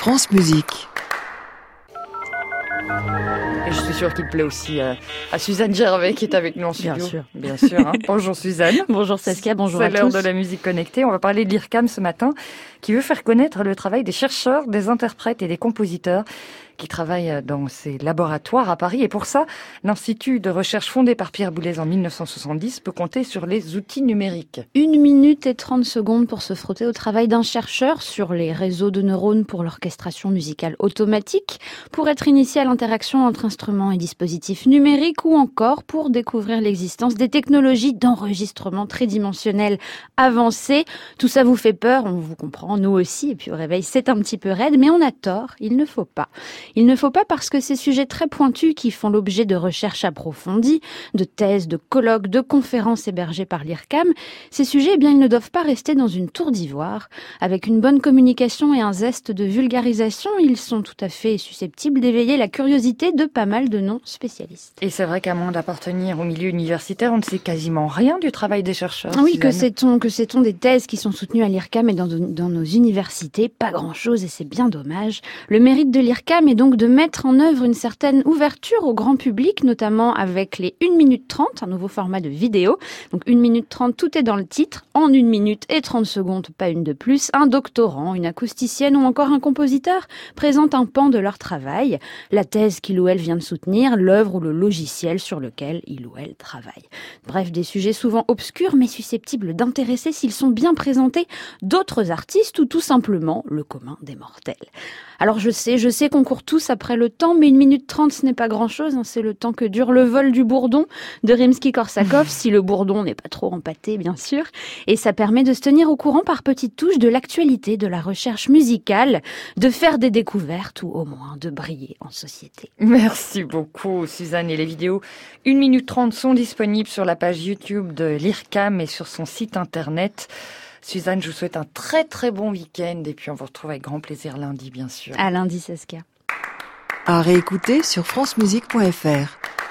France Musique. Et je suis sûre qu'il plaît aussi à Suzanne Gervais qui est avec nous en studio. Bien sûr. Hein. Bonjour Suzanne. Bonjour Saskia, bonjour à tous. C'est l'heure de la musique connectée. On va parler de l'IRCAM ce matin, qui veut faire connaître le travail des chercheurs, des interprètes et des compositeurs qui travaillent dans ces laboratoires à Paris. Et pour ça, l'Institut de recherche fondé par Pierre Boulez en 1970 peut compter sur les outils numériques. 1 minute et 30 secondes pour se frotter au travail d'un chercheur sur les réseaux de neurones pour l'orchestration musicale automatique, pour être initié à l'interaction entre instruments et dispositifs numériques ou encore pour découvrir l'existence des technologies d'enregistrement tridimensionnel avancées. Tout ça vous fait peur, on vous comprend, nous aussi, et puis au réveil c'est un petit peu raide, mais on a tort, il ne faut pas. Il ne faut pas parce que ces sujets très pointus qui font l'objet de recherches approfondies, de thèses, de colloques, de conférences hébergées par l'IRCAM, ces sujets, eh bien, ils ne doivent pas rester dans une tour d'ivoire. Avec une bonne communication et un zeste de vulgarisation, ils sont tout à fait susceptibles d'éveiller la curiosité de pas mal de non-spécialistes. Et c'est vrai qu'à moins d'appartenir au milieu universitaire, on ne sait quasiment rien du travail des chercheurs. Oui, Suzanne. que sait-on des thèses qui sont soutenues à l'IRCAM et dans nos universités? Pas grand-chose et c'est bien dommage. Le mérite de l'IRCAM est donc de mettre en œuvre une certaine ouverture au grand public, notamment avec les 1 minute 30, un nouveau format de vidéo. Donc 1 minute 30, tout est dans le titre. En 1 minute et 30 secondes, pas une de plus, un doctorant, une acousticienne ou encore un compositeur présentent un pan de leur travail, la thèse qu'il ou elle vient de soutenir, l'œuvre ou le logiciel sur lequel il ou elle travaille. Bref, des sujets souvent obscurs mais susceptibles d'intéresser s'ils sont bien présentés d'autres artistes ou tout simplement le commun des mortels. Alors je sais qu'on court tous après le temps, mais 1 minute 30 ce n'est pas grand-chose, hein, c'est le temps que dure le vol du bourdon de Rimsky-Korsakov, si le bourdon n'est pas trop empâté bien sûr, et ça permet de se tenir au courant par petites touches de l'actualité, de la recherche musicale, de faire des découvertes ou au moins de briller en société. Merci beaucoup Suzanne, et les vidéos 1 minute 30 sont disponibles sur la page YouTube de l'IRCAM et sur son site internet. Suzanne, je vous souhaite un très très bon week-end et puis on vous retrouve avec grand plaisir lundi bien sûr. À lundi Saskia. À réécouter sur francemusique.fr.